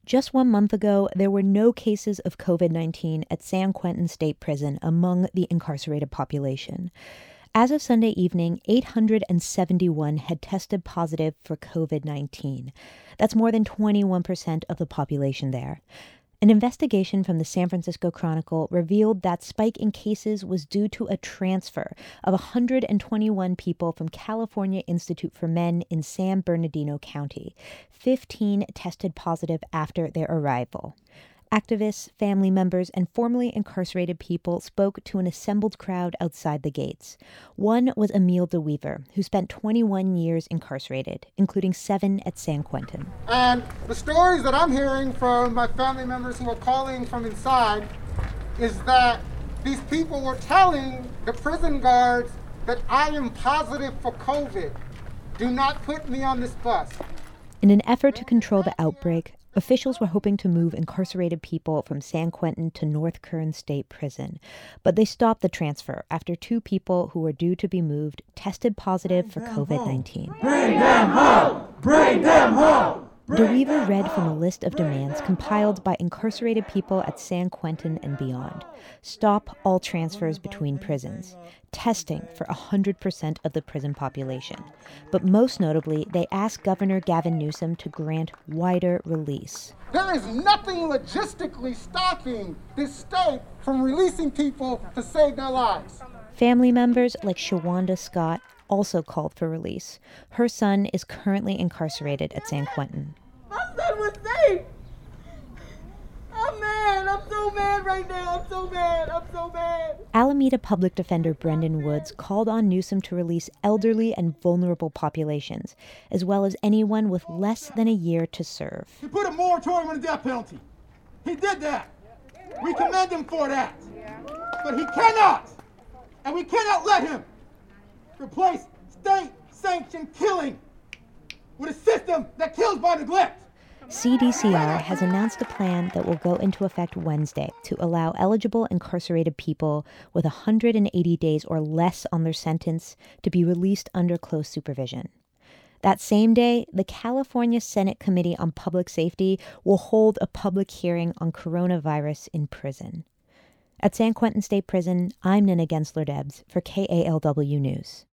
Just 1 month ago, there were no cases of COVID-19 at San Quentin State Prison among the incarcerated population. As of Sunday evening, 871 had tested positive for COVID-19. That's more than 21% of the population there. An investigation from the San Francisco Chronicle revealed that spike in cases was due to a transfer of 121 people from California Institute for Men in San Bernardino County. 15 tested positive after their arrival. Activists, family members, and formerly incarcerated people spoke to an assembled crowd outside the gates. One was Emile DeWeaver, who spent 21 years incarcerated, including 7 at San Quentin. And the stories that I'm hearing from my family members who are calling from inside is that these people were telling the prison guards that I am positive for COVID. Do not put me on this bus. In an effort to control the outbreak, officials were hoping to move incarcerated people from San Quentin to North Kern State Prison, but they stopped the transfer after 2 people who were due to be moved tested positive for COVID-19. Bring them home! Bring them home! DeWeaver read from a list of demands compiled by incarcerated people at San Quentin and beyond. Stop all transfers between prisons. Testing for 100% of the prison population. But most notably, they asked Governor Gavin Newsom to grant wider release. There is nothing logistically stopping this state from releasing people to save their lives. Family members like Shawanda Scott also called for release. Her son is currently incarcerated at San Quentin. My son was safe. I'm mad. I'm so mad right now. I'm so mad. I'm so mad. Alameda Public Defender Brendan Woods called on Newsom to release elderly and vulnerable populations, as well as anyone with less than a year to serve. He put a moratorium on the death penalty. He did that. We commend him for that. But he cannot, and we cannot let him replace state-sanctioned killing with a system that kills by neglect. CDCR has announced a plan that will go into effect Wednesday to allow eligible incarcerated people with 180 days or less on their sentence to be released under close supervision. That same day, the California Senate Committee on Public Safety will hold a public hearing on coronavirus in prison. At San Quentin State Prison, I'm Nina Gensler-Debs for KALW News.